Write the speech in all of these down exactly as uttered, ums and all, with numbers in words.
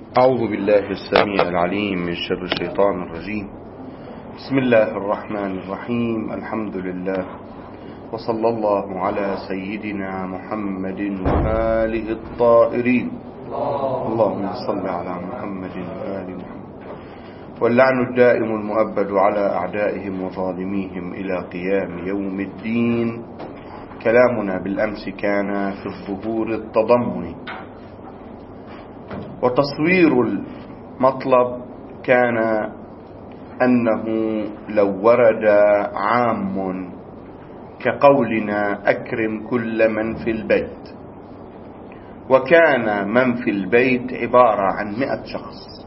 أعوذ بالله السميع العليم من شر الشيطان الرجيم. بسم الله الرحمن الرحيم. الحمد لله وصلى الله على سيدنا محمد وآله الطاهرين. اللهم صل على محمد وآل محمد. واللعن الدائم المؤبد على أعدائهم وظالميهم إلى قيام يوم الدين. كلامنا بالأمس كان في الظهور التضمني، وتصوير المطلب كان أنه لو ورد عام كقولنا أكرم كل من في البيت، وكان من في البيت عبارة عن مئة شخص،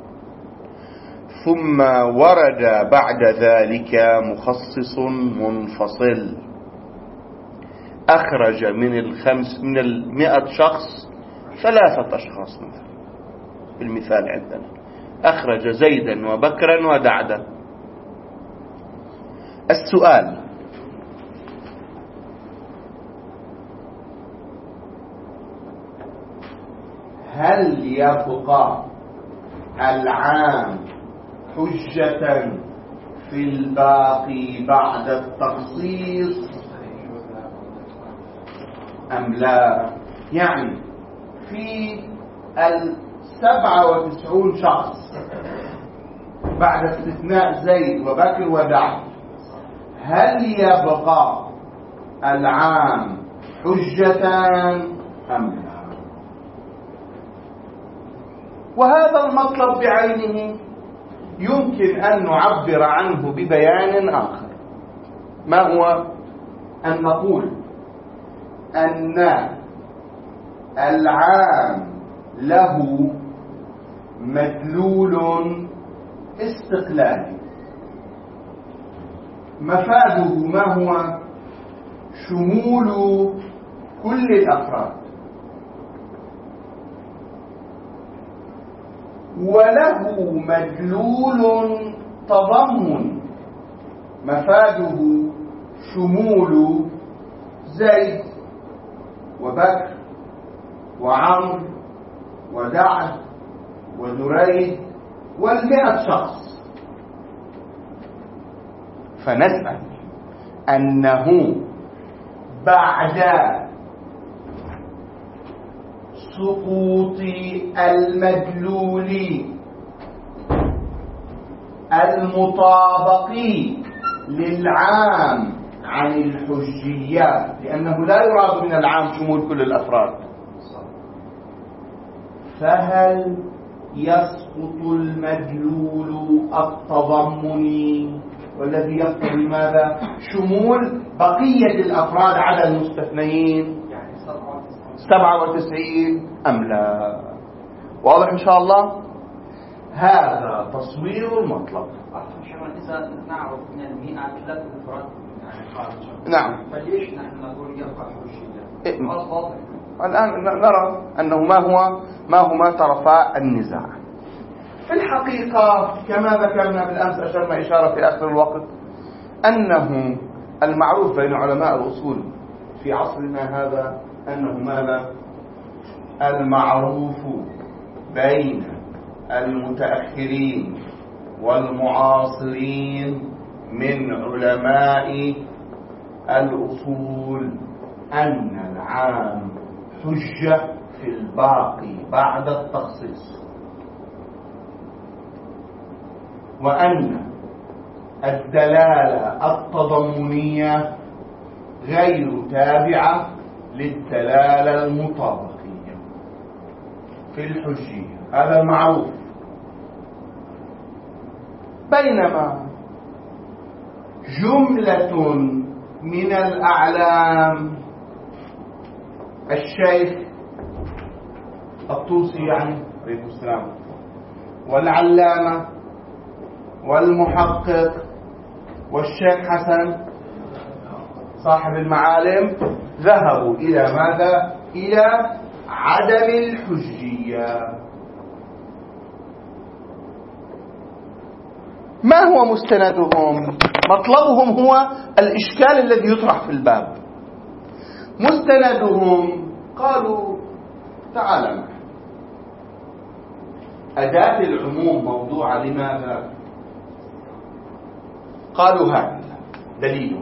ثم ورد بعد ذلك مخصص منفصل أخرج من الخمس من المئة شخص ثلاثة أشخاص مثلا، بالمثال عندنا أخرج زيدا وبكرا ودعدا. السؤال: هل يبقى العام حجة في الباقي بعد التخصيص أم لا؟ يعني في السبعة وتسعون شخص بعد استثناء زيد وبكر ودعد، هل يبقى العام حجة أم لا؟ وهذا المطلب بعينه يمكن أن نعبر عنه ببيان آخر، ما هو أن نقول أن العام له مدلول استقلالي، مفاده ما هو؟ شمول كل الأفراد، وله مدلول تضمن، مفاده شمول زيد وبكر وعمر ودعد ودريد والمئة شخص. فنسأل أنه بعد سقوط المدلول المطابق للعام عن الحجيات، لأنه لا يراد من العام شمول كل الأفراد، فهل يسقط المدلول التضمني والذي يقتضي ماذا؟ شمول بقية الأفراد على المستثنين سبعة وتسعين أم لا؟ واضح إن شاء الله؟ هذا تصوير المطلب. إذا نعرف من المئة ثلاثة أفراد نعم، فليش نحن نقول يرفع حجية؟ الآن نرى أنه ما هو ما هما طرفا النزاع. في الحقيقة كما ذكرنا بالأمس، أشرنا إشارة في آخر الوقت، أنه المعروف بين علماء الأصول في عصرنا هذا أنه ماذا؟ المعروف بين المتأخرين والمعاصرين من علماء الأصول أن العام حجة في الباقي بعد التخصيص، وأن الدلالة التضمنية غير تابعة للدلالة المطابقية في الحجية، هذا معروف. بينما جملة من الأعلام، الشيخ الطوسي يعني عليه السلام، والعلامة والمحقق والشيخ حسن صاحب المعالم، ذهبوا إلى ماذا؟ إلى عدم الحجية. ما هو مستندهم؟ مطلبهم هو الإشكال الذي يطرح في الباب. مستندهم قالوا تعال معي، أداة العموم موضوعة لماذا؟ قالوا هذا دليل.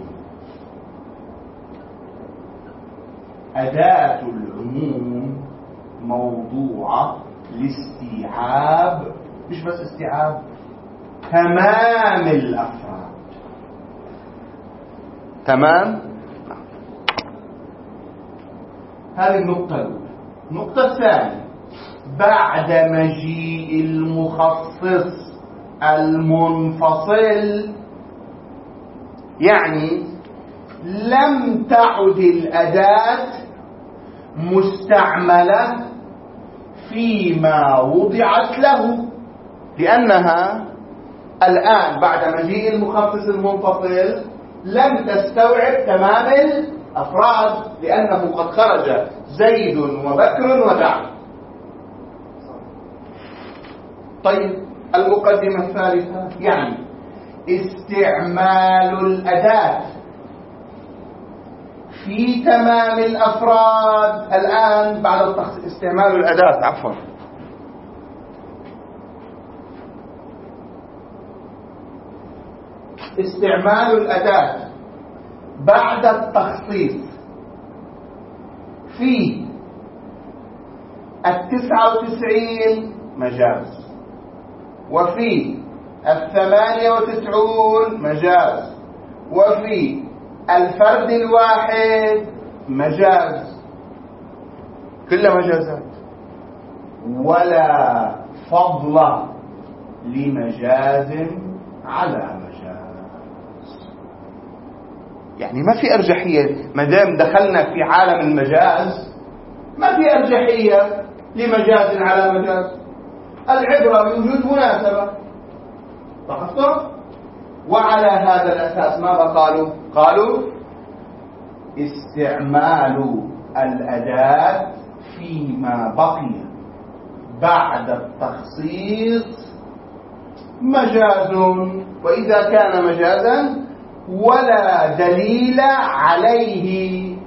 أداة العموم موضوعة لاستيعاب، مش بس استيعاب، تمام الأفراد. تمام. هذه النقطة الأولى. النقطة الثانية، بعد مجيء المخصص المنفصل، يعني لم تعد الأداة مستعملة فيما وضعت له، لأنها الآن بعد مجيء المخصص المنفصل لم تستوعب تمام الأفراد، لأنه قد خرج زيد وبكر وجعفر. طيب المقدمة الثالثة، يعني استعمال الأداة في تمام الأفراد الآن بعد التخصيص. استعمال الأداة عفوا استعمال الأداة بعد التخصيص في التسعة وتسعين مجاز، وفي الثمانية وتسعون مجاز، وفي الفرد الواحد مجاز، كلها مجازات، ولا فضل لمجاز على مجاز. يعني ما في أرجحية، ما دام دخلنا في عالم المجاز ما في أرجحية لمجاز على مجاز، العبرة بوجود مناسبة. لاحظتم؟ وعلى هذا الأساس ماذا قالوا؟ قالوا استعمال الأداة فيما بقي بعد التخصيص مجاز، وإذا كان مجازا ولا دليل عليه،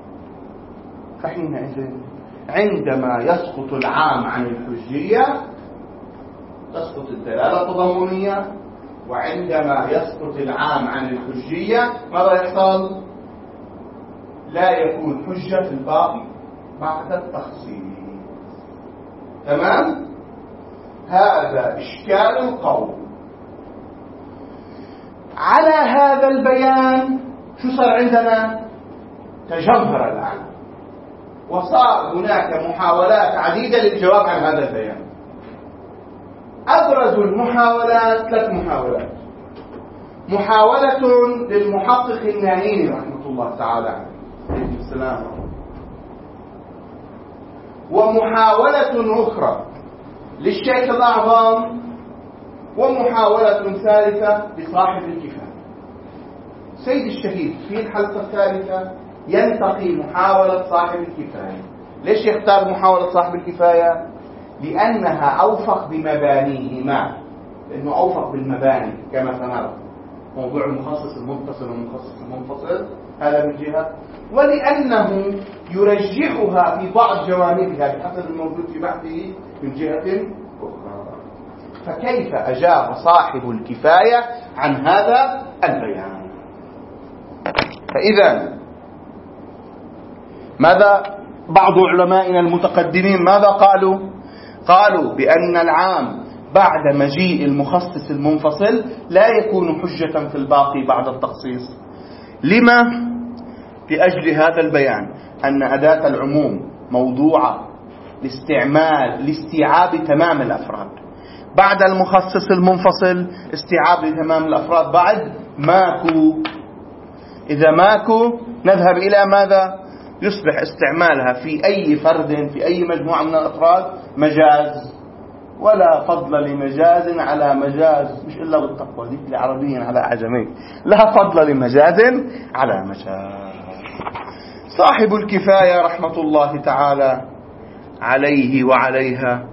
فحينئذ عندما يسقط العام عن الحجية تسقط الدلالة التضمنية، وعندما يسقط العام عن الحجية ماذا يحصل؟ لا يكون حجة في الباقي بعد التخصيص. تمام؟ هذا إشكال القول. على هذا البيان شو صار عندنا؟ تجمهر الآن، وصار هناك محاولات عديدة للجواب عن هذا البيان. أبرز المحاولات ثلاث محاولات. محاولة للمحقق النعيمي رحمة الله تعالى عليه السلام، ومحاولة أخرى للشيخ الأعظم، ومحاولة ثالثة لصاحب الكفاية. سيد الشهيد في الحلقة الثالثة ينتقي محاولة صاحب الكفاية. ليش يختار محاولة صاحب الكفاية؟ لأنها أوفق بمبانيهما، لأنه أوفق بالمباني كما سنرى، موضوع المخصص المتصل والمخصص المنفصل هذا من جهة، ولأنه يرجحها في بعض جوانبها بحسب الموجود في بحثه من جهة أخرى. فكيف أجاب صاحب الكفاية عن هذا البيان؟ فإذا ماذا بعض علمائنا المتقدمين ماذا قالوا؟ قالوا بأن العام بعد مجيء المخصص المنفصل لا يكون حجة في الباقي بعد التخصيص. لما؟ لأجل هذا البيان، أن أداة العموم موضوعة لاستعمال لاستيعاب تمام الأفراد، بعد المخصص المنفصل استيعاب لتمام الأفراد بعد ماكو. إذا ماكو نذهب إلى ماذا؟ يصبح استعمالها في أي فرد في أي مجموعة من الأفراد مجاز، ولا فضل لمجاز على مجاز، مش إلا بالتقوى دي العربيين على أعجمي، لا فضل لمجاز على مجاز. صاحب الكفاية رحمة الله تعالى عليه وعليها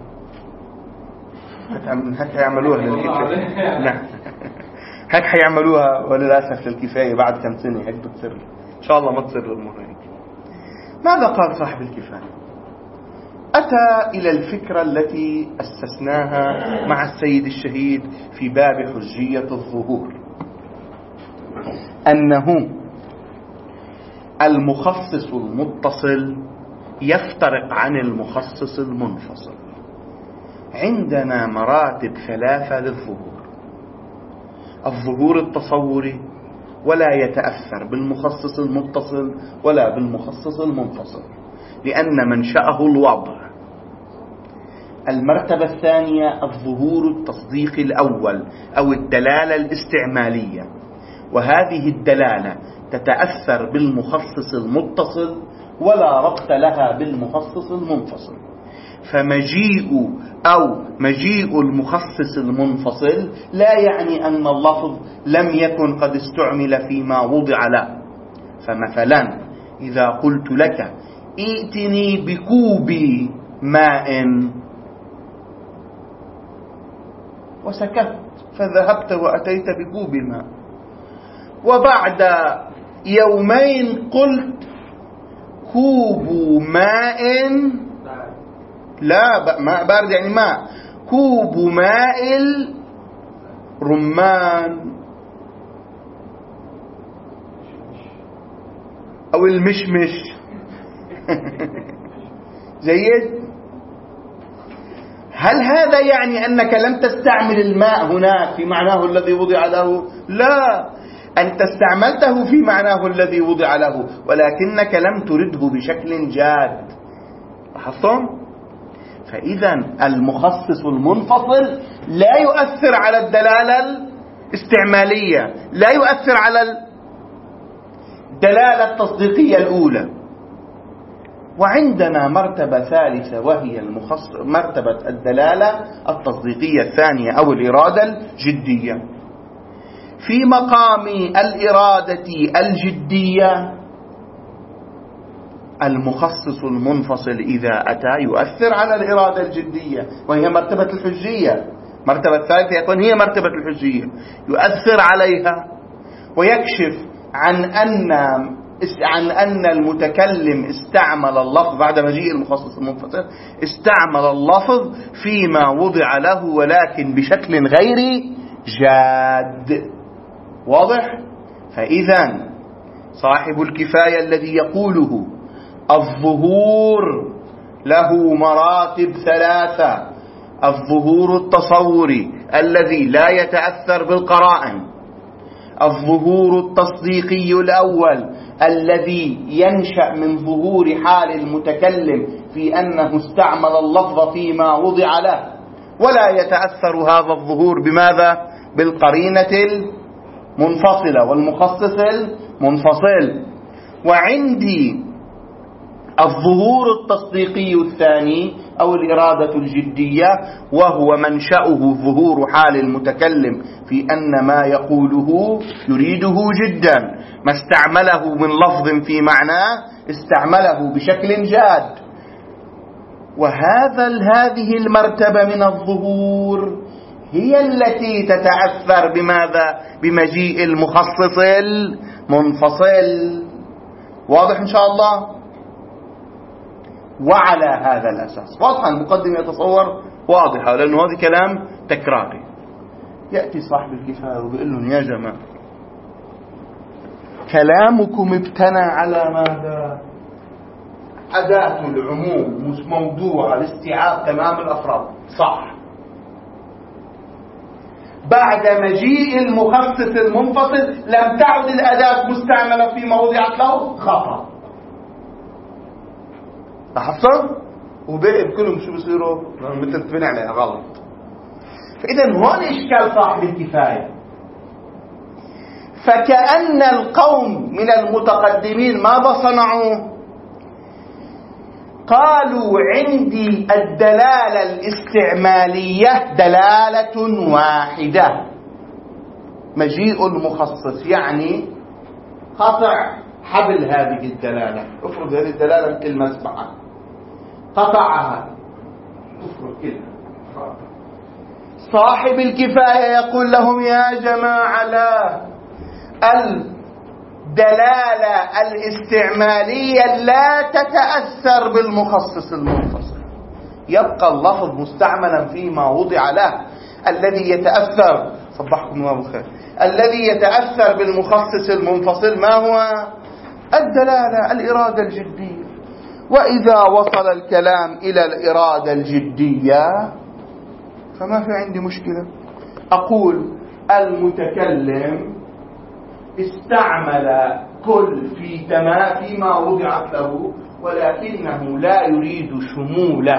هك هيعملوها للكفاية. نعم هك هيعملوها وللأسف للكفاية بعد كم سنة هك بتصير، إن شاء الله ما تصير الأمور هيك. ماذا قال صاحب الكفاية؟ أتى إلى الفكرة التي أسسناها مع السيد الشهيد في باب حجية الظهور، أنه المخصص المتصل يفترق عن المخصص المنفصل. عندنا مراتب ثلاثة للظهور: الظهور التصوري، ولا يتأثر بالمخصص المتصل ولا بالمخصص المنفصل لأن منشأه الوضع. المرتبة الثانية الظهور التصديقي الأول أو الدلالة الاستعمالية، وهذه الدلالة تتأثر بالمخصص المتصل ولا ربط لها بالمخصص المنفصل. فمجيء أو مجيء المخصص المنفصل لا يعني أن اللفظ لم يكن قد استعمل فيما وضع له. فمثلا إذا قلت لك ائتني بكوب ماء وسكت، فذهبت وأتيت بكوب ماء، وبعد يومين قلت كوب ماء، لا ماء بارد يعني ماء، كوب ماء الرمان أو المشمش. جيد. هل هذا يعني أنك لم تستعمل الماء هناك في معناه الذي وضع له؟ لا، أنت استعملته في معناه الذي وضع له، ولكنك لم ترده بشكل جاد. لاحظتم؟ فإذا المخصص المنفصل لا يؤثر على الدلالة الاستعمالية، لا يؤثر على الدلالة التصديقية الأولى. وعندنا مرتبة ثالثة وهي المخصص مرتبة الدلالة التصديقية الثانية أو الإرادة الجدية. في مقام الإرادة الجدية المخصص المنفصل إذا أتى يؤثر على الإرادة الجدية، وهي مرتبة الحجية. مرتبة الثالثة يكون هي مرتبة الحجية، يؤثر عليها ويكشف عن أن عن أن المتكلم استعمل اللفظ بعد مجيء المخصص المنفصل، استعمل اللفظ فيما وضع له ولكن بشكل غير جاد. واضح؟ فإذا صاحب الكفاية الذي يقوله الظهور له مراتب ثلاثة: الظهور التصوري الذي لا يتأثر بالقرائن، الظهور التصديقي الأول الذي ينشأ من ظهور حال المتكلم في أنه استعمل اللفظ فيما وضع له، ولا يتأثر هذا الظهور بماذا؟ بالقرينة المنفصلة والمخصص المنفصل. وعندي الظهور التصديقي الثاني أو الإرادة الجدية، وهو منشأه ظهور حال المتكلم في أن ما يقوله يريده جدا، ما استعمله من لفظ في معناه استعمله بشكل جاد. وهذا هذه المرتبة من الظهور هي التي تتأثر بماذا؟ بمجيء المخصص المنفصل. واضح إن شاء الله؟ وعلى هذا الأساس واضحة المقدمة، يتصور واضحة، لأنه هذا كلام تكراري. يأتي صاحب الكفاية ويقول لهم يا جماعة كلامكم ابتنى على ماذا؟ أداة العموم مش موضوع لاستيعاب تمام الأفراد، صح. بعد مجيء المخصص المنفصل لم تعد الأداة مستعملة فيما وضعت له، خطأ. لاحظتم؟ وباقي بكلهم شو بيصيروا؟ متفقين عليها غلط. فإذا هون إشكال صاحب الكفاية. فكأن القوم من المتقدمين ماذا صنعوا؟ قالوا عندي الدلالة الاستعمالية دلالة واحدة، مجيء المخصص يعني قطع حبل هذه الدلالة. افرض هذه الدلالة مثل المسبحة، قطعها، افرض كده. صاحب الكفاية يقول لهم يا جماعة لا، الدلالة الاستعمالية لا تتأثر بالمخصص المنفصل. يبقى اللفظ مستعملا فيما وضع له. الذي يتأثر صبحكم الله بالخير الذي يتأثر بالمخصص المنفصل ما هو؟ الدلالة، الإرادة الجدية. وإذا وصل الكلام إلى الإرادة الجدية فما في عندي مشكلة. أقول المتكلم استعمل كل في تمام فيما وضعت له، ولكنه لا يريد شمول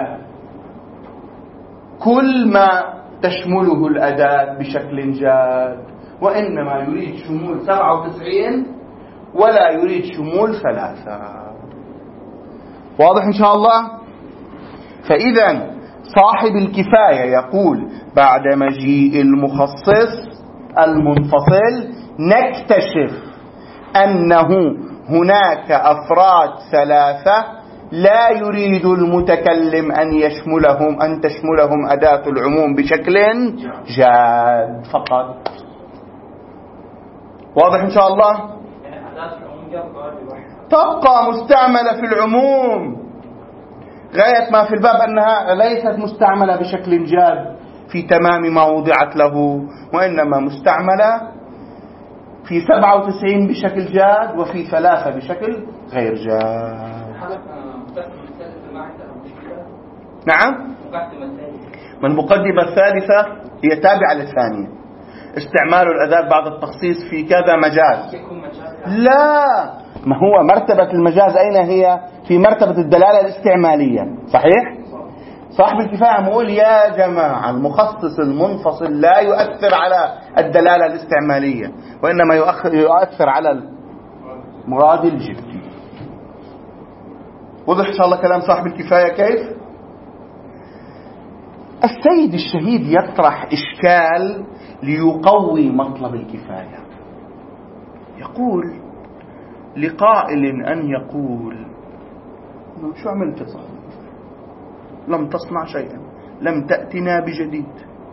كل ما تشمله الأداة بشكل جاد، وإنما يريد شمول سبعة وتسعين ولا يريد شمول ثلاثة. واضح إن شاء الله؟ فإذا صاحب الكفاية يقول بعد مجيء المخصص المنفصل نكتشف أنه هناك أفراد ثلاثة لا يريد المتكلم أن يشملهم أن تشملهم أداة العموم بشكل جاد فقط. واضح إن شاء الله؟ تبقى مستعملة في العموم، غاية ما في الباب أنها ليست مستعملة بشكل جاد في تمام ما وضعت له، وإنما مستعملة في سبعة وتسعين بشكل جاد وفي ثلاثة بشكل غير جاد. نعم، من المقدمة الثالثة هي تابعة للثانية. استعمال الأداة بعد التخصيص في كذا مجاز. لا، ما هو مرتبة المجاز أين هي؟ في مرتبة الدلالة الاستعمالية. صحيح؟ صاحب الكفاية يقول يا جماعة المخصص المنفصل لا يؤثر على الدلالة الاستعمالية، وإنما يؤثر على المراد الجدي. وضح إن شاء الله كلام صاحب الكفاية كيف؟ السيد الشهيد يطرح إشكال ليقوي مطلب الكفاية. يقول لقائل أن يقول شو عملت صاحب الكفاية؟ لم تصنع شيئا، لم تأتنا بجديد.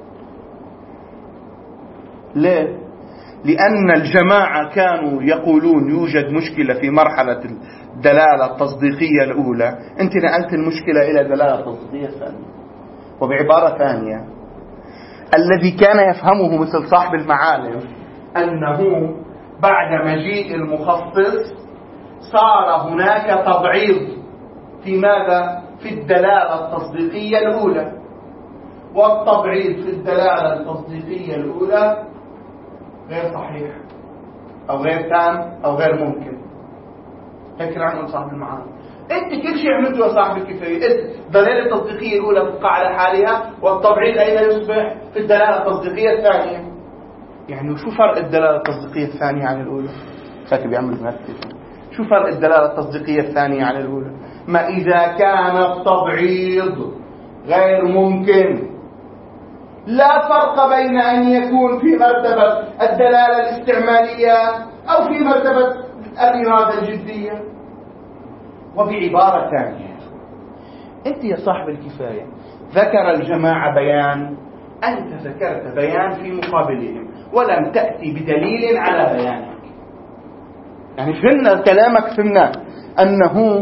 ليه؟ لأن الجماعة كانوا يقولون يوجد مشكلة في مرحلة الدلالة التصديقية الأولى، أنت نقلت المشكلة إلى الدلالة التصديقية الثانية. وبعبارة ثانية، الذي كان يفهمه مثل صاحب المعالم أنه بعد مجيء المخصص صار هناك تبعيض في ماذا؟ في الدلالة التصديقية الأولى، والتبعيض في الدلالة التصديقية الأولى غير صحيح أو غير تام أو غير ممكن. هيك رح نقول صاحب المعاني أنت كل شيء عملته يا صاحب الكفاية. الدلالة التصديقية الأولى تبقى على حالها، والتبعيض أين يصبح؟ في الدلالة التصديقية الثانية. يعني شو فرق الدلالة التصديقية الثانية عن الأولى؟ فاكر بيعمل مركز. شو فرق الدلالة التصديقية الثانية عن الأولى؟ ما إذا كان التبعيض غير ممكن لا فرق بين أن يكون في مرتبة الدلالة الاستعمالية أو في مرتبة الإرادة الجدية. وبعبارة ثانية، أنت يا صاحب الكفاية ذكر الجماعة بيان، أنت ذكرت بيان في مقابلهم ولم تأتي بدليل على بيانك. يعني فهمنا كلامك، فهمنا أنه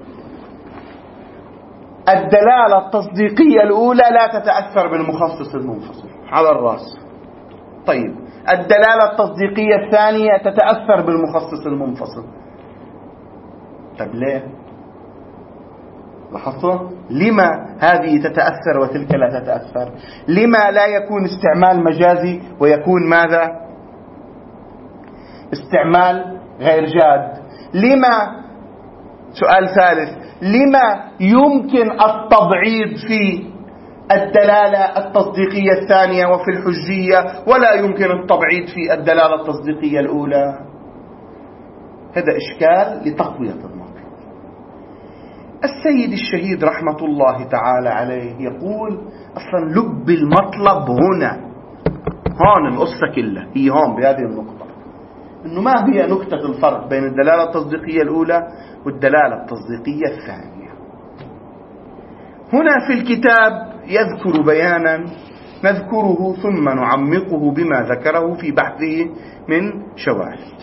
الدلالة التصديقية الأولى لا تتأثر بالمخصص المنفصل على الرأس. طيب الدلالة التصديقية الثانية تتأثر بالمخصص المنفصل. طيب ليه؟ لاحظتوا؟ لما هذه تتأثر وتلك لا تتأثر؟ لما لا يكون استعمال مجازي ويكون ماذا؟ استعمال غير جاد؟ لما، سؤال ثالث، لما يمكن التبعيض في الدلالة التصديقية الثانية وفي الحجية ولا يمكن التبعيض في الدلالة التصديقية الأولى؟ هذا إشكال لتقوية المطلب. السيد الشهيد رحمة الله تعالى عليه يقول أصلا لب المطلب هنا، هون القصة كلها هي هون بهذه النقطة، إنه ما هي نكتة الفرق بين الدلالة التصديقية الأولى والدلالة التصديقية الثانية. هنا في الكتاب يذكر بيانا نذكره ثم نعمقه بما ذكره في بحثه من شواهد.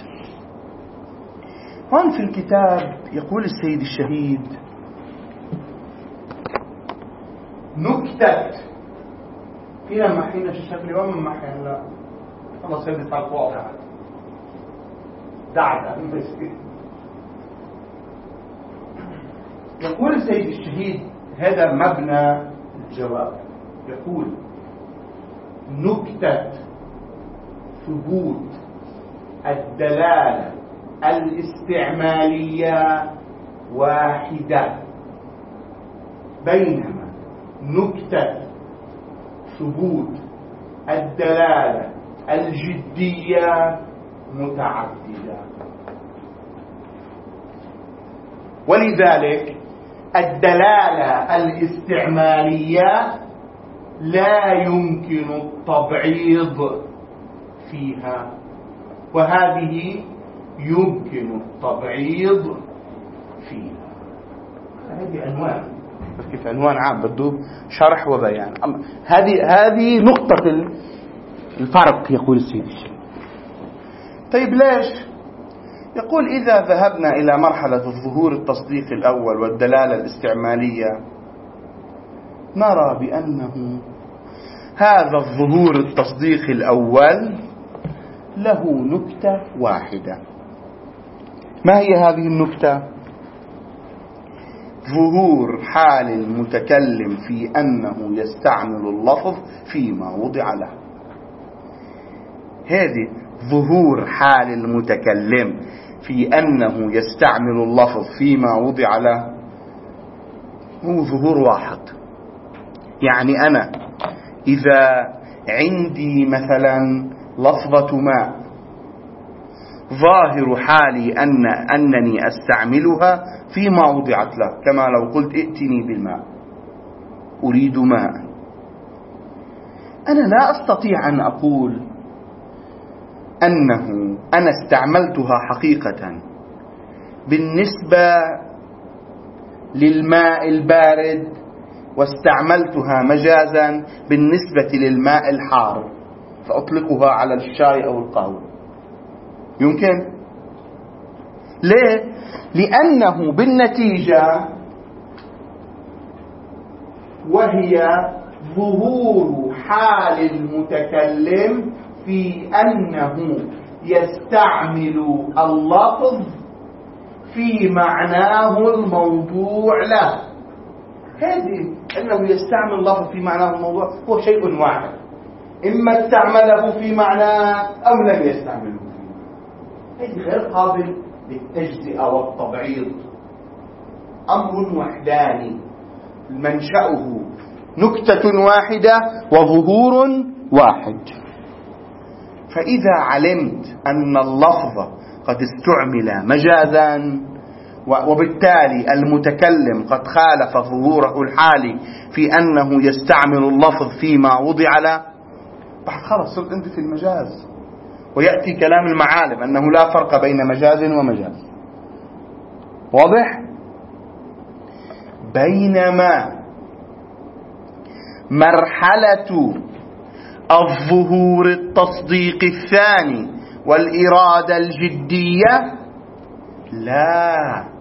هون في الكتاب يقول السيد الشهيد نكتة فينا محينا الشكل وما محينا لا خلاص هذه تعرف واضحة دعنا يقول السيد الشهيد هذا مبنى الجواب. يقول نكتة ثبوت الدلالة الاستعمالية واحدة، بينما نكتة ثبوت الدلالة الجدية متعددة. ولذلك الدلالة الاستعمالية لا يمكن التبعيض فيها، وهذه يمكن التبعيض فيها. هذه عنوان، بس كيف عنوان عام بده شرح وبيان. هذه هذه نقطة الفرق يقول السيد الشيخ. طيب ليش؟ يقول إذا ذهبنا إلى مرحلة الظهور التصديقي الأول والدلالة الاستعمالية نرى بأنه هذا الظهور التصديقي الأول له نكتة واحدة. ما هي هذه النكتة؟ ظهور حال المتكلم في أنه يستعمل اللفظ فيما وضع له. هذه ظهور حال المتكلم في أنه يستعمل اللفظ فيما وضع له هو ظهور واحد. يعني أنا إذا عندي مثلا لفظة ماء ظاهر حالي أن أنني أستعملها فيما وضعت له، كما لو قلت ائتني بالماء، أريد ماء. أنا لا أستطيع أن أقول أنه أنا استعملتها حقيقة بالنسبة للماء البارد واستعملتها مجازا بالنسبة للماء الحار فأطلقها على الشاي أو القهوة. يمكن؟ ليه؟ لأنه بالنتيجة وهي ظهور حال المتكلم في أنه يستعمل اللفظ في معناه الموضوع له. هذه أنه يستعمل اللفظ في معناه الموضوع هو شيء واحد، إما استعمله في معناه أو لم يستعمله فيه. هذه غير قابل للتجزئة والتبعيض، أمر وحداني منشأه نكتة واحدة وظهور واحد. فإذا علمت أن اللفظ قد استعمل مجازا وبالتالي المتكلم قد خالف ظهوره الحالي في أنه يستعمل اللفظ فيما وضع له، خلاص صرت أنت في المجاز. ويأتي كلام المعالم أنه لا فرق بين مجاز ومجاز. واضح؟ بينما مرحلة الظهور التصديق الثاني والإرادة الجدية لا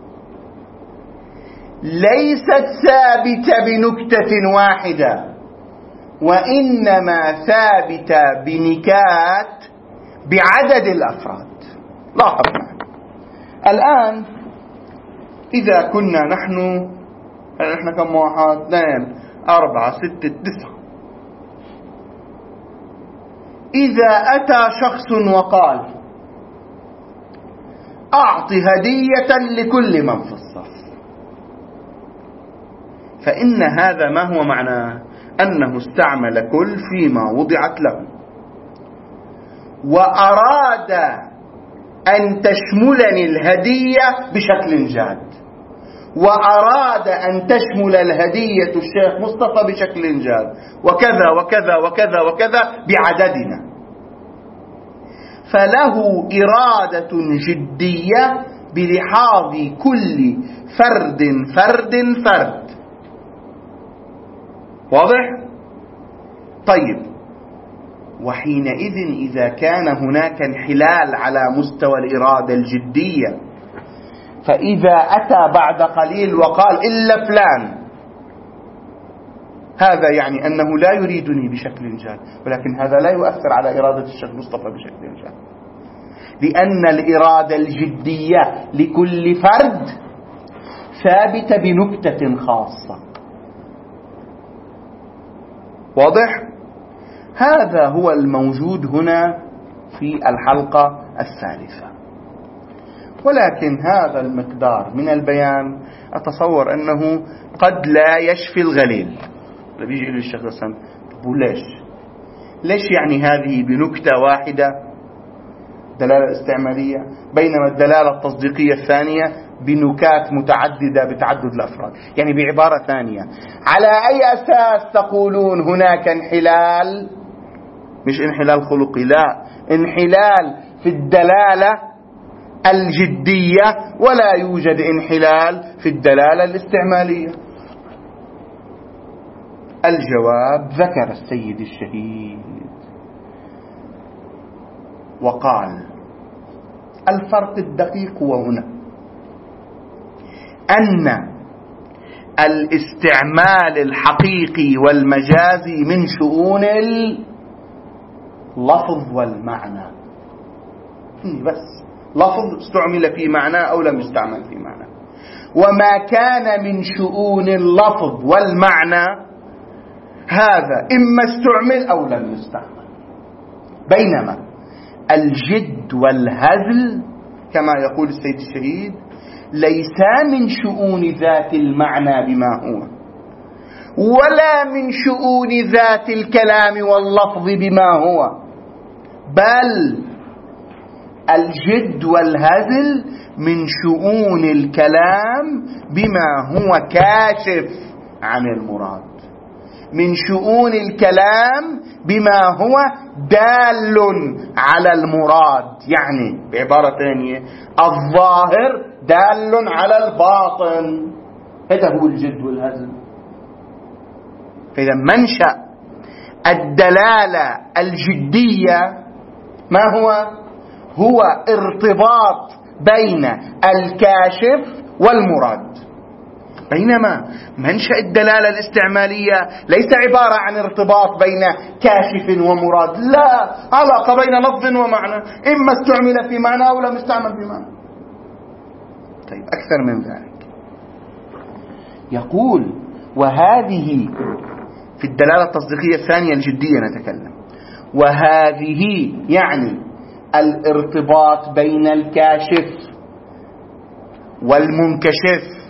ليست ثابتة بنكتة واحدة، وإنما ثابتة بنكات بعدد الأفراد. لاحظ معي الآن إذا كنا نحن نحن كم واحد؟ اثنين أربعة ستة تسعة. إذا أتى شخص وقال أعط هدية لكل من في الصف، فإن هذا ما هو معناه؟ أنه استعمل كل فيما وضعت له، وأراد أن تشملني الهدية بشكل جاد، وأراد أن تشمل الهدية الشيخ مصطفى بشكل جاد، وكذا وكذا وكذا وكذا بعددنا. فله إرادة جدية بلحاظ كل فرد فرد فرد. واضح؟ طيب، وحينئذ إذا كان هناك انحلال على مستوى الإرادة الجدية، فإذا أتى بعد قليل وقال إلا فلان، هذا يعني أنه لا يريدني بشكل جاد، ولكن هذا لا يؤثر على إرادة الشيخ مصطفى بشكل جاد، لأن الإرادة الجدية لكل فرد ثابتة بنكتة خاصة. واضح؟ هذا هو الموجود هنا في الحلقة الثالثة. ولكن هذا المقدار من البيان أتصور أنه قد لا يشفي الغليل. بيجي يقول الشيخ حسن ليش ليش يعني هذه بنكتة واحدة دلالة استعمالية، بينما الدلالة التصديقية الثانية بنكات متعددة بتعدد الأفراد؟ يعني بعبارة ثانية، على أي أساس تقولون هناك انحلال؟ مش انحلال خلقي، لا، انحلال في الدلالة الجدية، ولا يوجد انحلال في الدلالة الاستعمالية. الجواب ذكر السيد الشهيد وقال الفرق الدقيق هو هنا أن الاستعمال الحقيقي والمجازي من شؤون اللفظ والمعنى. بس لفظ استعمل في معنى أو لم يستعمل في معنى، وما كان من شؤون اللفظ والمعنى هذا إما استعمل أو لم يستعمل. بينما الجد والهزل كما يقول السيد الشهيد ليسا من شؤون ذات المعنى بما هو، ولا من شؤون ذات الكلام واللفظ بما هو، بل الجد والهزل من شؤون الكلام بما هو كاشف عن المراد، من شؤون الكلام بما هو دال على المراد. يعني بعبارة ثانية الظاهر دال على الباطن، هذا هو الجد والهزل. فإذا منشأ الدلالة الجدية ما هو؟ هو ارتباط بين الكاشف والمراد، بينما منشأ الدلالة الاستعمالية ليس عبارة عن ارتباط بين كاشف ومراد، لا، علاقة بين لفظ ومعنى، إما استعمل في معنى أو لم يستعمل في معنى. طيب أكثر من ذلك يقول وهذه في الدلالة التصديقية الثانية الجدية نتكلم، وهذه يعني الارتباط بين الكاشف والمنكشف،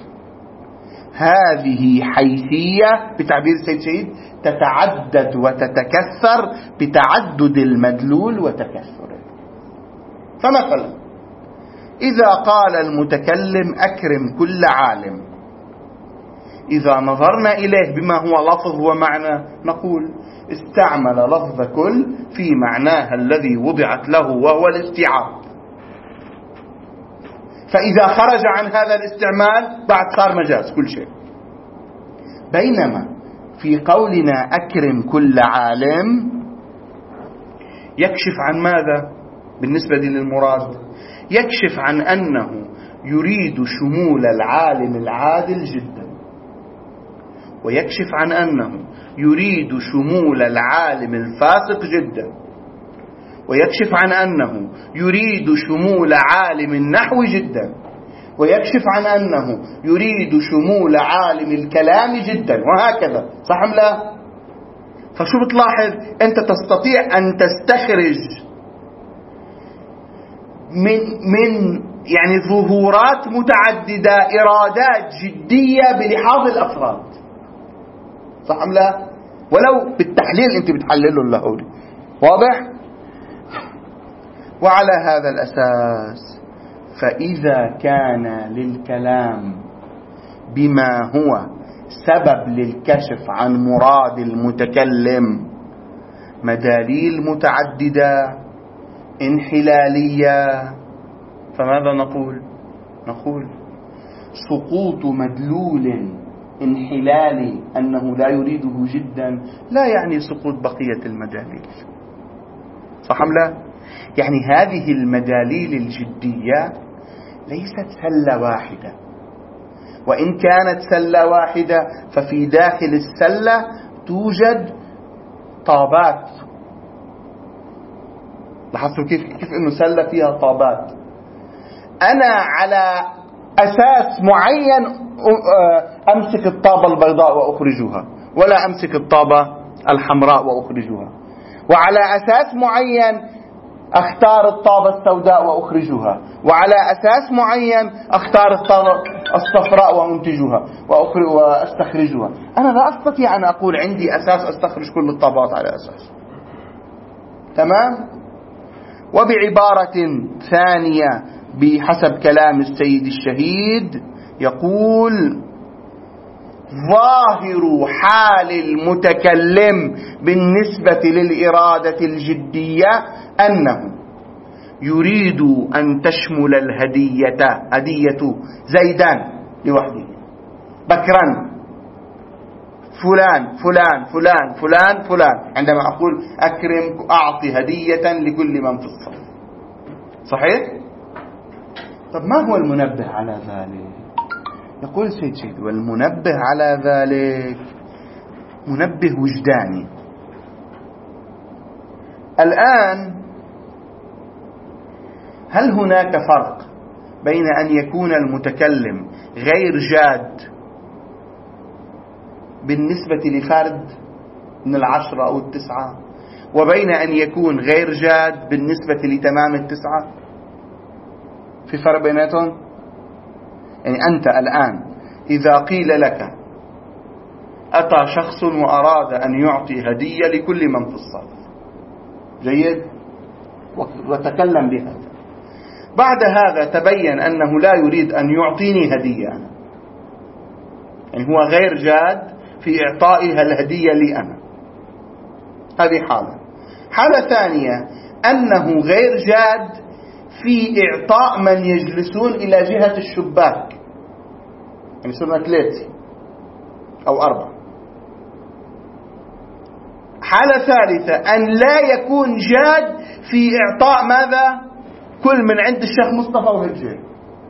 هذه حيثية بتعبير السيد شهيد تتعدد وتتكثر بتعدد المدلول وتكثره. فمثلا إذا قال المتكلم أكرم كل عالم، إذا نظرنا إليه بما هو لفظ ومعنى نقول استعمل لفظ كل في معناها الذي وضعت له وهو الاستيعاب. فإذا خرج عن هذا الاستعمال بعد صار مجاز كل شيء. بينما في قولنا أكرم كل عالم يكشف عن ماذا بالنسبة للمراد؟ يكشف عن أنه يريد شمول العالم العادل جدا، ويكشف عن أنه يريد شمول العالم الفاسق جدا، ويكشف عن أنه يريد شمول عالم النحو جدا، ويكشف عن أنه يريد شمول عالم الكلام جدا، وهكذا. صح أم لا؟ فشو بتلاحظ؟ أنت تستطيع أن تستخرج من من يعني ظهورات متعددة إرادات جدية بلحاظ الأفراد. صح أم لا؟ ولو بالتحليل أنت بتحلله اللهولي. واضح؟ وعلى هذا الأساس فإذا كان للكلام بما هو سبب للكشف عن مراد المتكلم مداليل متعددة انحلالية، فماذا نقول؟ نقول سقوط مدلول انحلالي أنه لا يريده جدا لا يعني سقوط بقية المداليل. صح أم لا؟ يعني هذه المداليل الجدية ليست سلة واحدة، وإن كانت سلة واحدة ففي داخل السلة توجد طابات. لاحظتوا كيف كيف انه سلة فيها طابات. انا على اساس معين امسك الطابة البيضاء واخرجها، ولا امسك الطابة الحمراء واخرجها، وعلى اساس معين اختار الطابة السوداء واخرجها، وعلى اساس معين اختار الطابة الصفراء وانتجها واستخرجها. انا لا استطيع ان اقول عندي اساس استخرج كل الطابات على اساس. تمام. وبعبارة ثانية بحسب كلام السيد الشهيد يقول: ظاهر حال المتكلم بالنسبة للإرادة الجدية أنه يريد أن تشمل الهدية هدية زيدان لوحده، بكرا، فلان فلان فلان فلان فلان. عندما أقول أكرم أعطي هدية لكل من في الصف، صحيح؟ طب ما هو المنبه على ذلك؟ يقول سيد شهيد: والمنبه على ذلك منبه وجداني. الآن هل هناك فرق بين أن يكون المتكلم غير جاد بالنسبة لفرد من العشرة أو التسعة، وبين أن يكون غير جاد بالنسبة لتمام التسعة؟ في فرق بيناتهم؟ يعني أنت الآن إذا قيل لك أتى شخص وأراد أن يعطي هدية لكل من في الصف، جيد، وتكلم بهذا، بعد هذا تبين أنه لا يريد أن يعطيني هدية أنا، يعني هو غير جاد في إعطائها الهدية لي أنا. هذه حالة. حالة ثانية أنه غير جاد في إعطاء من يجلسون إلى جهة الشباك، يعني صرنا ثلاثة أو أربعة. حالة ثالثة أن لا يكون جاد في إعطاء ماذا؟ كل من عند الشيخ مصطفى وهجي.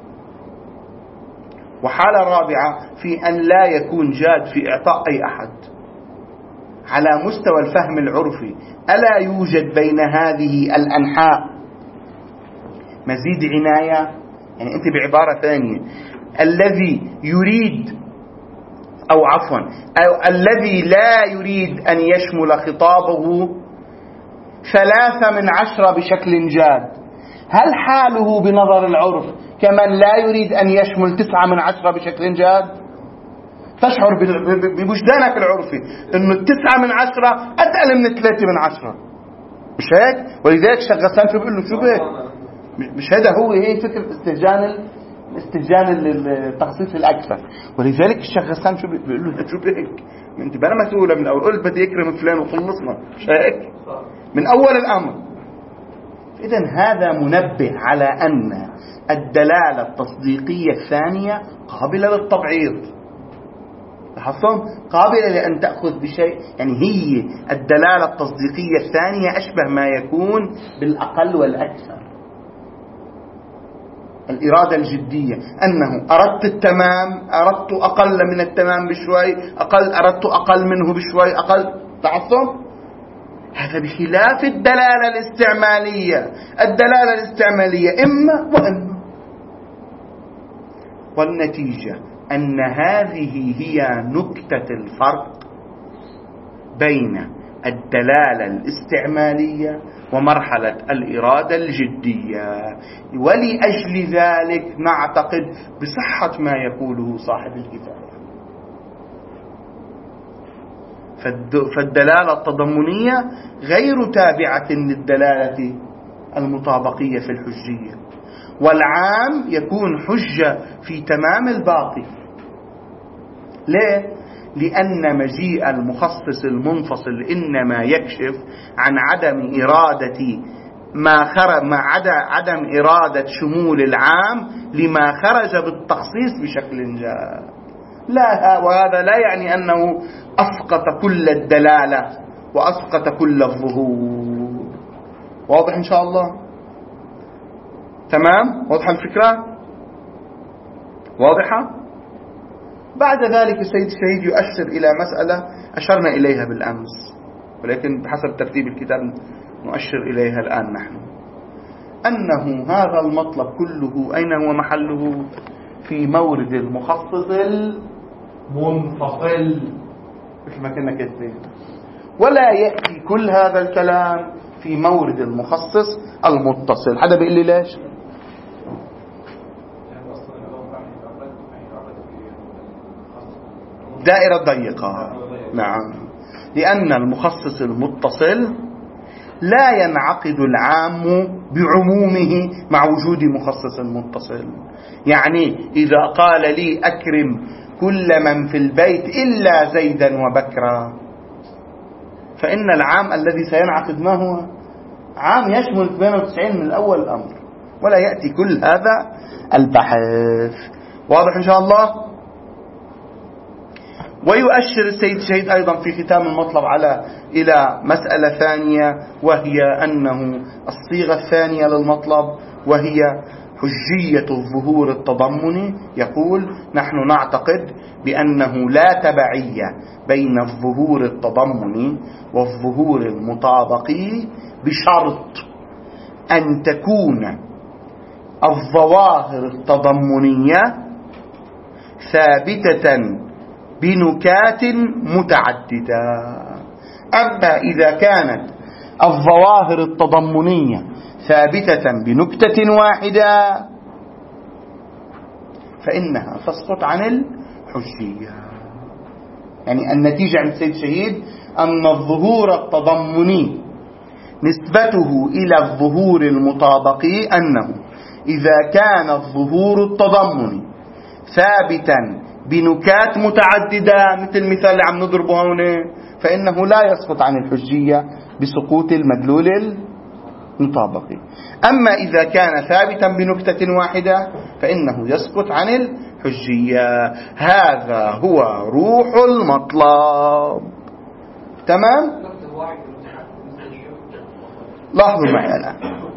وحالة رابعة في أن لا يكون جاد في إعطاء أي أحد. على مستوى الفهم العرفي ألا يوجد بين هذه الأنحاء مزيد عناية؟ يعني أنت بعبارة ثانية، الذي يريد أو عفوا أو الذي لا يريد أن يشمل خطابه ثلاثة من عشرة بشكل جاد، هل حاله بنظر العرف كمن لا يريد أن يشمل تسعة من عشرة بشكل جاد؟ تشعر بوجدانك العرفي أنه التسعة من عشرة أتقل من الثلاثة من عشرة، مش هيك؟ ولذلك شيخ غسان شو بيقول له؟ شو بيه؟ مش هذا هو هي فكرة استهجان استهجان التخصيص الأكثر. ولذلك الشيخ غسان شو بيقول له؟ شو بيك؟ انت بلا مسؤولة من أول، قلت بدي يكرم فلان وخلصنا، مش هيك؟ من أول الأمر. إذن هذا منبه على أن الدلالة التصديقية الثانية قابلة للتبعيض. لاحظتم؟ قابلة لأن تأخذ بشيء، يعني هي الدلالة التصديقية الثانية أشبه ما يكون بالأقل والأكثر. الإرادة الجدية أنه أردت التمام، أردت أقل من التمام بشوي، أقل أردت أقل منه بشوي أقل. لاحظتم؟ هذا بخلاف الدلالة الاستعمالية. الدلالة الاستعمالية إما وإما. والنتيجة أن هذه هي نكتة الفرق بين الدلالة الاستعمالية ومرحلة الإرادة الجدية. ولأجل ذلك نعتقد بصحة ما يقوله صاحب الكفاية. فالدلالة التضمنية غير تابعة للدلالة المطابقية في الحجية، والعام يكون حجة في تمام الباقي. ليه؟ لأن مجيء المخصص المنفصل إنما يكشف عن عدم إرادة ما خرج مع عدم إرادة شمول العام لما خرج بالتخصيص بشكل جاد. لا، وهذا لا يعني أنه أسقط كل الدلالة وأسقط كل الظهور. واضح إن شاء الله؟ تمام؟ واضحة الفكرة؟ واضحة؟ بعد ذلك السيد الشهيد يؤشر إلى مسألة أشرنا إليها بالأمس، ولكن بحسب ترتيب الكتاب نؤشر إليها الآن نحن، أنه هذا المطلب كله أين هو محله؟ في مورد المخصص المنفصل مثل ما كنا كاتبين، ولا يأتي كل هذا الكلام في مورد المخصص المتصل. حدا بيقول لي ليش؟ دائرة ضيقة. نعم، لأن المخصص المتصل لا ينعقد العام بعمومه مع وجود مخصص متصل. يعني إذا قال لي أكرم كل من في البيت إلا زيدا وبكرا، فإن العام الذي سينعقد ما هو؟ عام يشمل ثمانية وتسعين من الأول الأمر، ولا يأتي كل هذا البحث. واضح إن شاء الله؟ ويؤشر السيد الشهيد أيضا في ختام المطلب على إلى مسألة ثانية، وهي أنه الصيغة الثانية للمطلب وهي حجية الظهور التضمني. يقول نحن نعتقد بأنه لا تبعية بين الظهور التضمني والظهور المطابقي بشرط أن تكون الظواهر التضمنية ثابتة بنكات متعددة. أما إذا كانت الظواهر التضمنية ثابتة بنكتة واحدة فإنها تسقط عن الحجية. يعني النتيجة عند السيد الشهيد أن الظهور التضمني نسبته إلى الظهور المطابقي أنه إذا كان الظهور التضمني ثابتا بنكات متعددة مثل المثال اللي عم نضربه هنا، فإنه لا يسقط عن الحجية بسقوط المدلول المطابقي. أما إذا كان ثابتا بنكتة واحدة فإنه يسقط عن الحجية. هذا هو روح المطلب. تمام؟ لاحظوا معي الآن.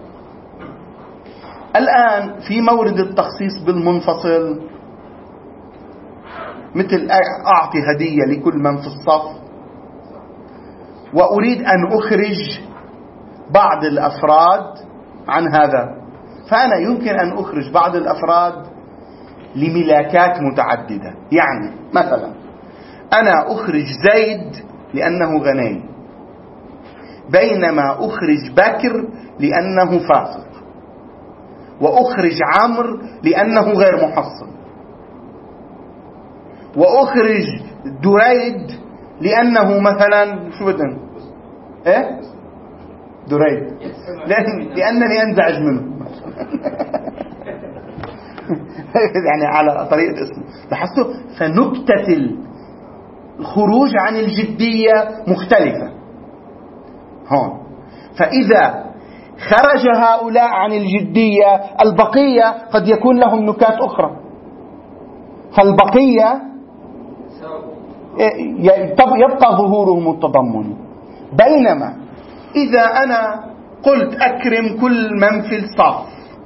الآن في مورد التخصيص بالمنفصل، مثل أعطي هدية لكل من في الصف، وأريد أن أخرج بعض الأفراد عن هذا، فأنا يمكن أن أخرج بعض الأفراد لملاكات متعددة. يعني مثلا أنا أخرج زيد لأنه غني، بينما أخرج بكر لأنه فاسق، وأخرج عمرو لأنه غير محصن، وأخرج دريد لأنه مثلا شو بدنا إيه دريد لأن لأنني أنزعج منه يعني على طريقة اسمه. لاحظتوا؟ فنكتة الخروج عن الجدية مختلفة هون. فإذا خرج هؤلاء عن الجدية البقية قد يكون لهم نكات أخرى، فالبقية يبقى ظهورهم التضمني. بينما إذا أنا قلت أكرم كل من في الصف،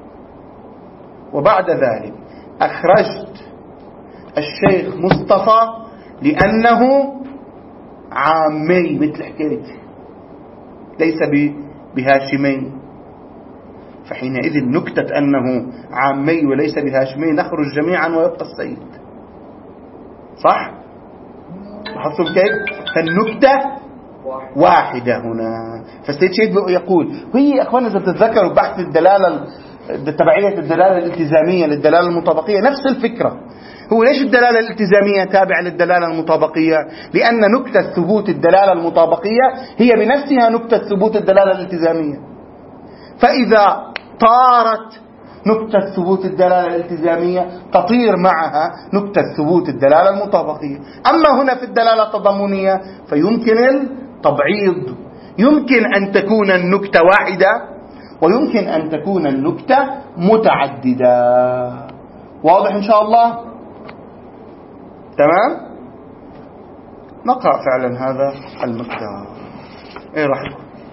وبعد ذلك أخرجت الشيخ مصطفى لأنه عامي مثل حكايتي ليس بهاشمي، فحينئذ نكتة أنه عامي وليس بهاشمي نخرج جميعا ويبقى السيد. صح؟ لاحظتم كيف؟ فالنكتة واحدة هنا. فالسيد شهيد يقول وهي أخوانا إذا تتذكروا بحث الدلالة تبعية الدلالة الالتزامية للدلالة المطابقية نفس الفكرة. هو ليش الدلالة الالتزامية تابعة للدلالة المطابقية؟ لأن نكتة ثبوت الدلالة المطابقية هي بنفسها نكتة ثبوت الدلالة الالتزامية، فإذا طارت نكتة ثبوت الدلالة الالتزامية تطير معها نكتة ثبوت الدلالة المطابقية. أما هنا في الدلالة التضمنية فيمكن التبعيض، يمكن أن تكون النكتة واحدة ويمكن أن تكون النكتة متعددة. واضح إن شاء الله؟ تمام؟ نقرأ فعلا هذا المقدار. إيه رح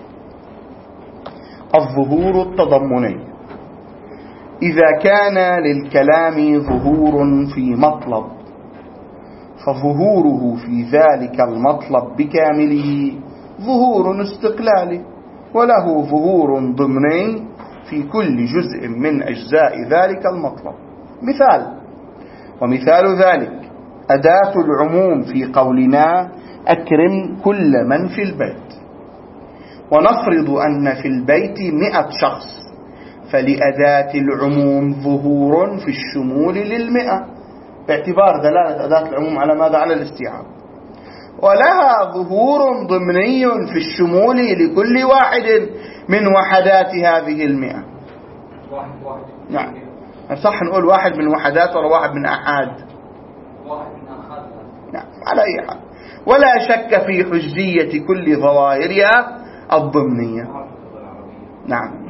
الظهور التضمني إذا كان للكلام ظهور في مطلب فظهوره في ذلك المطلب بكامله ظهور استقلالي، وله ظهور ضمني في كل جزء من أجزاء ذلك المطلب. مثال، ومثال ذلك أداة العموم في قولنا أكرم كل من في البيت، ونفرض أن في البيت مئة شخص، فلأداة العموم ظهور في الشمول للمئة باعتبار دلالة أداة العموم على ماذا؟ على الاستيعاب، ولها ظهور ضمني في الشمول لكل واحد من وحدات هذه المئة. واحد واحد نعم، صح نقول واحد من وحدات ولا واحد من أحد؟ واحد من أحد. نعم، على أي حال، ولا شك في حجية كل ظواهرها الضمنية. نعم،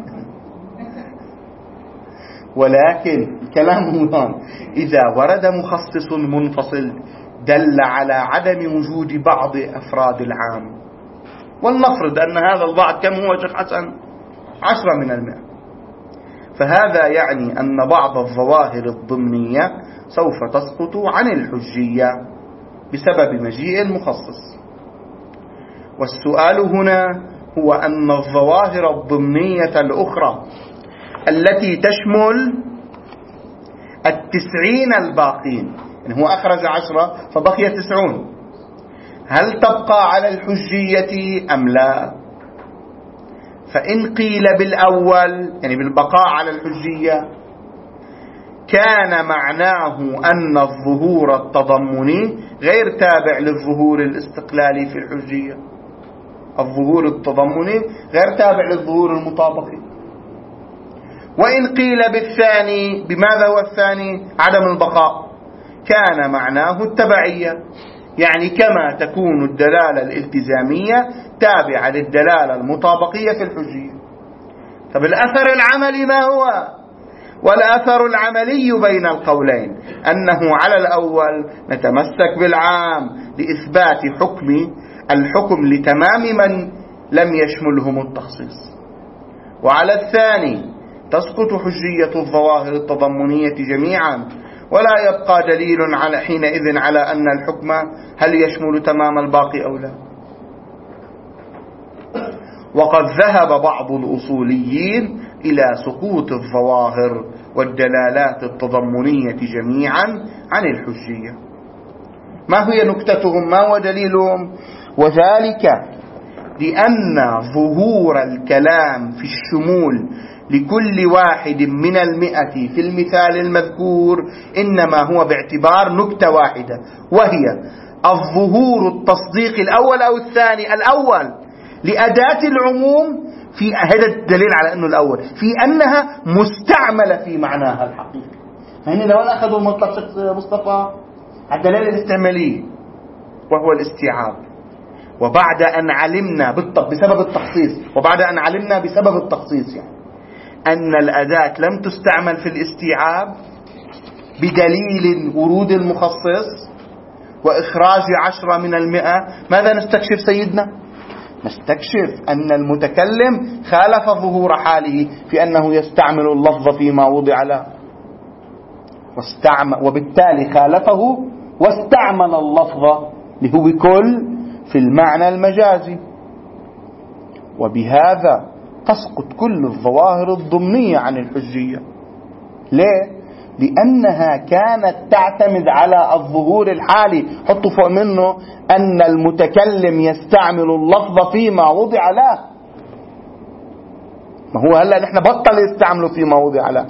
ولكن الكلام هنا إذا ورد مخصص منفصل دل على عدم وجود بعض أفراد العام، ولنفرض أن هذا البعض كم هو شيخ حسن؟ عشرة من المئة، فهذا يعني أن بعض الظواهر الضمنية سوف تسقط عن الحجية بسبب مجيء المخصص. والسؤال هنا هو أن الظواهر الضمنية الأخرى التي تشمل التسعين الباقين، يعني هو أخرج عشرة فبقي تسعون، هل تبقى على الحجية أم لا؟ فإن قيل بالأول يعني بالبقاء على الحجية كان معناه أن الظهور التضمني غير تابع للظهور الاستقلالي في الحجية، الظهور التضمني غير تابع للظهور المطابقي. وإن قيل بالثاني، بماذا هو الثاني؟ عدم البقاء، كان معناه التبعية، يعني كما تكون الدلالة الالتزامية تابعة للدلالة المطابقية في الحجية. طب الأثر العملي ما هو؟ والأثر العملي بين القولين أنه على الأول نتمسك بالعام لإثبات حكم الحكم لتمام من لم يشملهم التخصيص، وعلى الثاني تسقط حجية الظواهر التضمنية جميعا، ولا يبقى دليل على حينئذ على أن الحكم هل يشمل تمام الباقي أو لا. وقد ذهب بعض الأصوليين إلى سقوط الظواهر والدلالات التضمنية جميعا عن الحجية. ما هي نكتتهم؟ ما هو دليلهم؟ وذلك لأن ظهور الكلام في الشمول لكل واحد من المئة في المثال المذكور إنما هو باعتبار نكتة واحدة، وهي الظهور التصديق الأول أو الثاني. الأول لأداة العموم، في هذا الدليل على أنه الأول في أنها مستعملة في معناها الحقيقي. يعني لو أخذوا مطلق شخص مصطفى الدلالة الاستعمالية وهو الاستيعاب، وبعد أن علمنا بسبب التخصيص وبعد أن علمنا بسبب التخصيص يعني أن الأداة لم تستعمل في الاستيعاب بدليل ورود المخصص وإخراج عشرة من المئة، ماذا نستكشف سيدنا؟ نستكشف أن المتكلم خالف ظهور حاله في أنه يستعمل اللفظ فيما وضع له، واستعمل وبالتالي خالفه واستعمل اللفظ اللي هو كل في المعنى المجازي، وبهذا تسقط كل الظواهر الضمنية عن الحجية. ليه؟ لأنها كانت تعتمد على الظهور الحالي، حطوا فوق منه أن المتكلم يستعمل اللفظ فيما وضع له. ما هو هلأ نحن بطل يستعمله فيما وضع له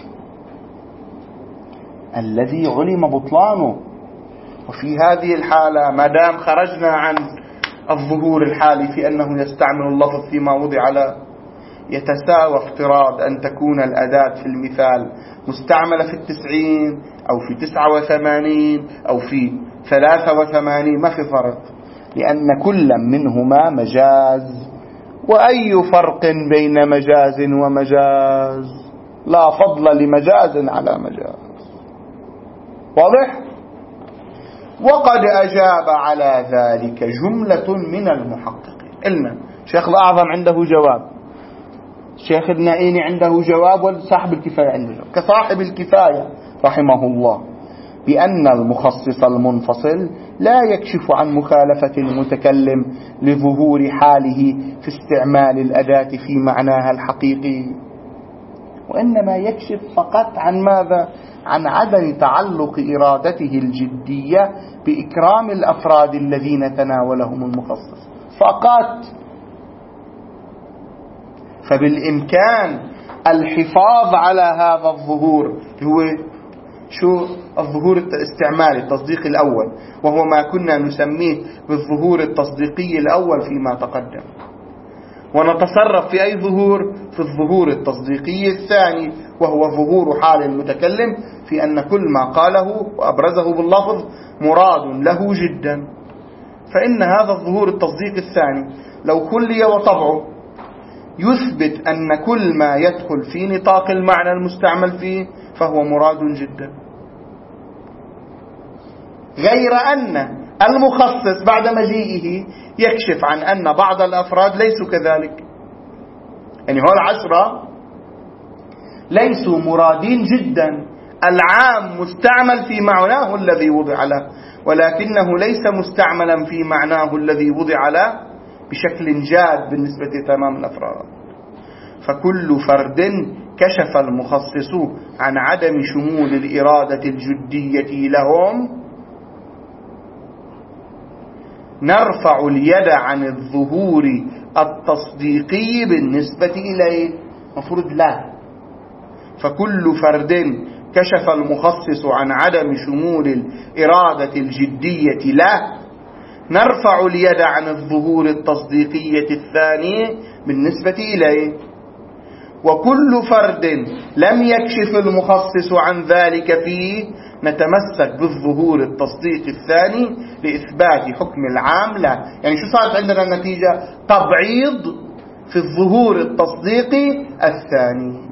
الذي علم بطلانه. وفي هذه الحالة ما دام خرجنا عن الظهور الحالي في أنه يستعمل اللفظ فيما وضع له، يتساوى افتراض أن تكون الأداة في المثال مستعملة في التسعين أو في تسعة وثمانين أو في ثلاثة وثمانين، ما في فرق، لأن كل منهما مجاز. وأي فرق بين مجاز ومجاز؟ لا فضل لمجاز على مجاز. واضح؟ وقد أجاب على ذلك جملة من المحققين. قلنا شيخ الأعظم عنده جواب، الشيخ النائيني عنده جواب، وصاحب الكفاية عنده جواب. كصاحب الكفاية رحمه الله بأن المخصص المنفصل لا يكشف عن مخالفة المتكلم لظهور حاله في استعمال الأداة في معناها الحقيقي، وإنما يكشف فقط عن ماذا؟ عن عدم تعلق إرادته الجدية بإكرام الأفراد الذين تناولهم المخصص فقط. فبالإمكان الحفاظ على هذا الظهور، هو شو الظهور الاستعمالي التصديقي الأول، وهو ما كنا نسميه بالظهور التصديقي الأول فيما تقدم، ونتصرف في أي ظهور؟ في الظهور التصديقي الثاني، وهو ظهور حال المتكلم في أن كل ما قاله وأبرزه باللفظ مراد له جدا. فإن هذا الظهور التصديقي الثاني لو كلي وطبعه يثبت أن كل ما يدخل في نطاق المعنى المستعمل فيه فهو مراد جدا، غير أن المخصص بعد مجيئه يكشف عن أن بعض الأفراد ليسوا كذلك. يعني هو العشرة ليسوا مرادين جدا، العام مستعمل في معناه الذي وضع له، ولكنه ليس مستعملا في معناه الذي وضع له بشكل جاد بالنسبة لتمام الأفراد. فكل فرد كشف المخصص عن عدم شمول الإرادة الجدية لهم نرفع اليد عن الظهور التصديقي بالنسبة إليه. مفروض لا. فكل فرد كشف المخصص عن عدم شمول الإرادة الجدية له نرفع اليد عن الظهور التصديقية الثاني بالنسبة إليه. وكل فرد لم يكشف المخصص عن ذلك فيه نتمسك بالظهور التصديقي الثاني لإثبات حكم العام له. يعني شو صارت عندنا النتيجة؟ تبعيض في الظهور التصديقي الثاني.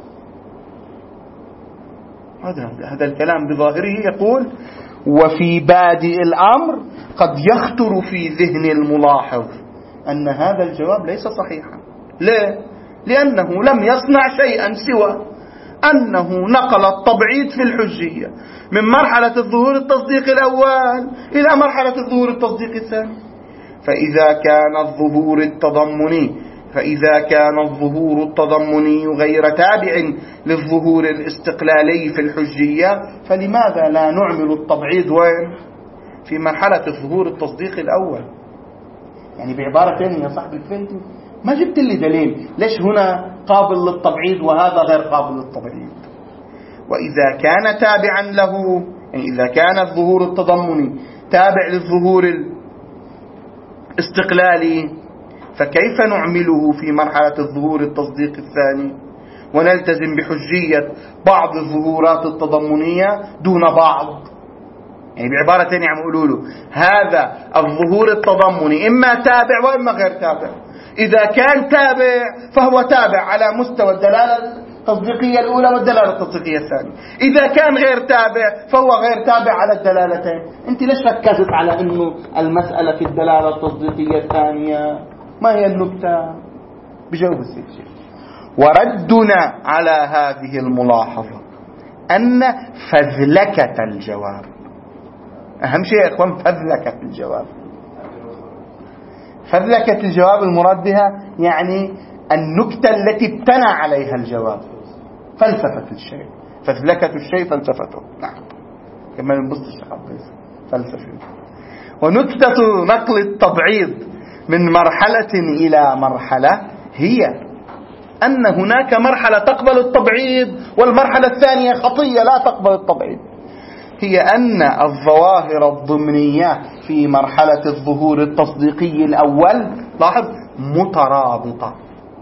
هذا هذا الكلام بظاهره يقول: وفي بادئ الأمر قد يخطر في ذهن الملاحظ أن هذا الجواب ليس صحيحا. ليه؟ لأنه لم يصنع شيئا سوى أنه نقل التبعيض في الحجية من مرحلة الظهور التصديقي الأول إلى مرحلة الظهور التصديقي الثاني. فإذا كان الظهور التضمني فإذا كان الظهور التضمني غير تابع للظهور الاستقلالي في الحجية فلماذا لا نعمل التبعيض وين؟ في مرحلة الظهور التصديقي الأول. يعني بعبارة ثانية يا صاحبي فهمتني؟ ما جبت لي دليل ليش هنا قابل للتبعيض وهذا غير قابل للتبعيض. وإذا كان تابعا له، يعني إذا كان الظهور التضمني تابع للظهور الاستقلالي فكيف نعمله في مرحلة الظهور التصديق الثاني ونلتزم بحجية بعض الظهورات التضمنية دون بعض؟ يعني بعبارة ثانية عم يقولوا له هذا الظهور التضمني إما تابع وإما غير تابع. إذا كان تابع فهو تابع على مستوى الدلالة التصديقية الأولى والدلالة التصديقية الثانية. إذا كان غير تابع فهو غير تابع على الدلالتين. أنت ليش ركزت على أنه المسألة في الدلالة التصديقية الثانية؟ ما هي النكتة؟ بجاوب السيد شيخ. وردنا على هذه الملاحظة أن فذلكة الجواب، أهم شيء يا إخوان فذلكة الجواب. فذلكة الجواب المراد بها يعني النكتة التي ابتنى عليها الجواب، فلسفة الشيء. فذلكة الشيء فلسفته. نعم كما ينبسط الشيخ فلسفة. ونكتة نقل التبعيض من مرحلة إلى مرحلة هي أن هناك مرحلة تقبل التبعيض والمرحلة الثانية خطية لا تقبل التبعيض. هي أن الظواهر الضمنية في مرحلة الظهور التصديقي الأول لاحظ مترابطة،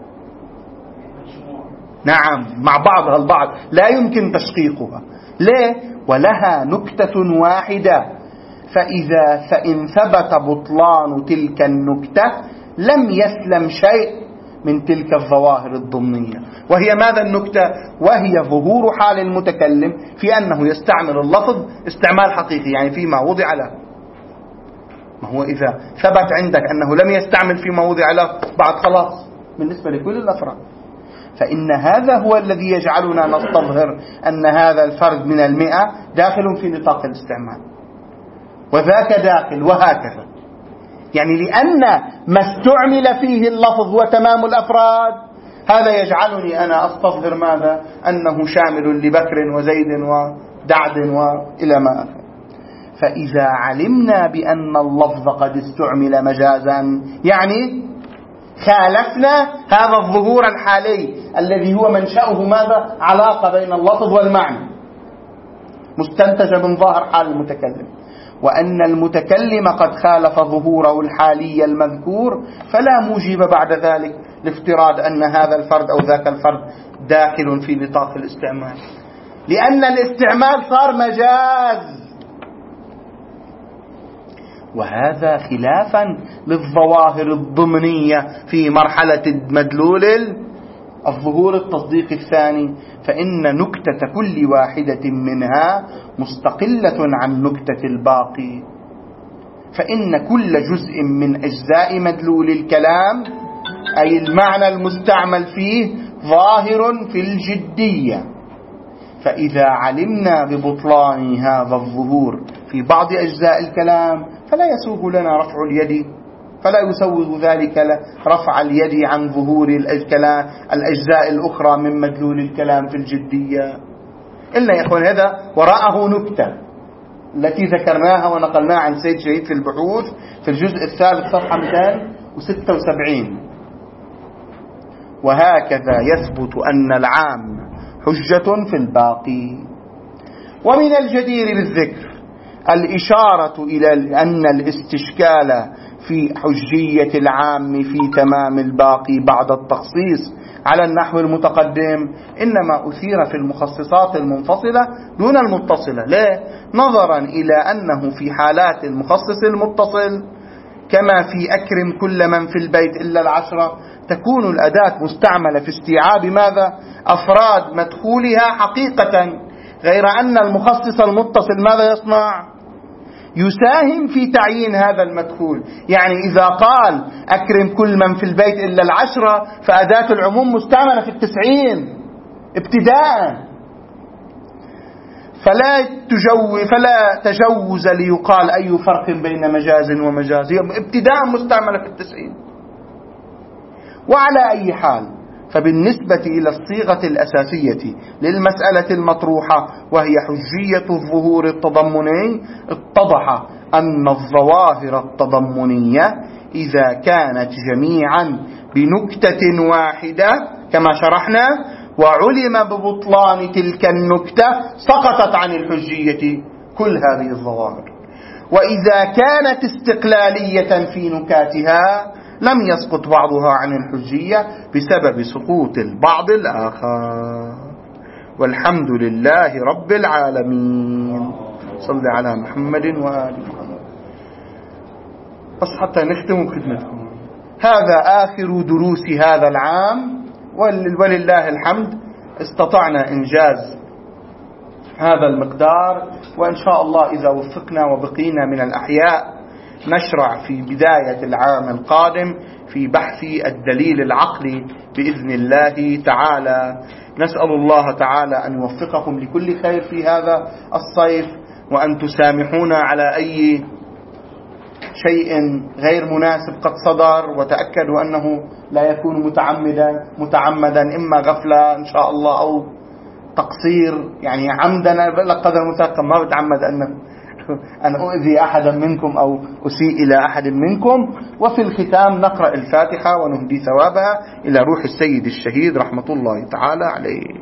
نعم مع بعضها البعض لا يمكن تشقيقها. ليه؟ ولها نكتة واحدة. فإذا فإن ثبت بطلان تلك النكتة لم يسلم شيء من تلك الظواهر الضمنية. وهي ماذا النكتة؟ وهي ظهور حال المتكلم في أنه يستعمل اللفظ استعمال حقيقي، يعني فيما وضع له. ما هو إذا ثبت عندك أنه لم يستعمل فيما وضع له بعد خلاص بالنسبة لكل الأفراد. فإن هذا هو الذي يجعلنا نستظهر أن هذا الفرد من المئة داخل في نطاق الاستعمال، وذاك داخل، وهكذا. يعني لأن ما استعمل فيه اللفظ هو تمام الأفراد، هذا يجعلني أنا أستظهر ماذا؟ أنه شامل لبكر وزيد ودعد وإلى ما آخر. فإذا علمنا بأن اللفظ قد استعمل مجازا، يعني خالفنا هذا الظهور الحالي الذي هو منشأه ماذا؟ علاقة بين اللفظ والمعنى مستنتجة من ظاهر حال المتكلم، وأن المتكلم قد خالف ظهوره الحالي المذكور، فلا موجب بعد ذلك لافتراض أن هذا الفرد أو ذاك الفرد داخل في نطاق الاستعمال، لأن الاستعمال صار مجاز. وهذا خلافا للظواهر الضمنية في مرحلة مدلول الظهور التصديق الثاني، فإن نكتة كل واحدة منها مستقلة عن نكتة الباقي، فإن كل جزء من أجزاء مدلول الكلام أي المعنى المستعمل فيه ظاهر في الجدية. فإذا علمنا ببطلان هذا الظهور في بعض أجزاء الكلام فلا يسوغ لنا رفع اليد، فلا يسوغ ذلك رفع اليد عن ظهور الأجزاء الأخرى من مدلول الكلام في الجدية. إلا يا أخوان هذا وراءه نكتة التي ذكرناها ونقلناها عن سيد شهيد في البحوث في الجزء الثالث صفحة مئتين وستة وسبعين. وهكذا يثبت أن العام حجة في الباقي. ومن الجدير بالذكر الإشارة إلى أن الاستشكال في حجية العام في تمام الباقي بعد التخصيص على النحو المتقدم إنما أثير في المخصصات المنفصلة دون المتصلة. ليه؟ نظرا إلى أنه في حالات المخصص المتصل كما في أكرم كل من في البيت إلا العشرة تكون الأداة مستعملة في استيعاب ماذا؟ أفراد مدخولها حقيقة، غير أن المخصص المتصل ماذا يصنع؟ يساهم في تعيين هذا المدخول. يعني إذا قال أكرم كل من في البيت إلا العشرة فأداة العموم مستعملة في التسعين ابتداء، فلا تجو فلا تجوز ليقال أي فرق بين مجاز ومجاز، ابتداء مستعملة في التسعين. وعلى أي حال فبالنسبة إلى الصيغة الأساسية للمسألة المطروحة وهي حجية الظهور التضمني، اتضح أن الظواهر التضمنية إذا كانت جميعا بنكتة واحدة كما شرحنا وعلم ببطلان تلك النكتة سقطت عن الحجية كل هذه الظواهر. وإذا كانت استقلالية في نكاتها لم يسقط بعضها عن الحجية بسبب سقوط البعض الآخر. والحمد لله رب العالمين. صل على محمد وآل محمد. بس حتى نختم خدمتكم، هذا آخر دروس هذا العام، ولله الحمد استطعنا إنجاز هذا المقدار، وإن شاء الله إذا وفقنا وبقينا من الأحياء نشرع في بداية العام القادم في بحث الدليل العقلي بإذن الله تعالى. نسأل الله تعالى أن يوفقكم لكل خير في هذا الصيف، وأن تسامحونا على أي شيء غير مناسب قد صدر، وتأكدوا أنه لا يكون متعمدا متعمدا إما غفلة إن شاء الله أو تقصير، يعني عمدا قدر متأكد ما بتعمد أن أن أؤذي أحدا منكم أو أسيء إلى أحد منكم. وفي الختام نقرأ الفاتحة ونهدي ثوابها إلى روح السيد الشهيد رحمة الله تعالى عليه.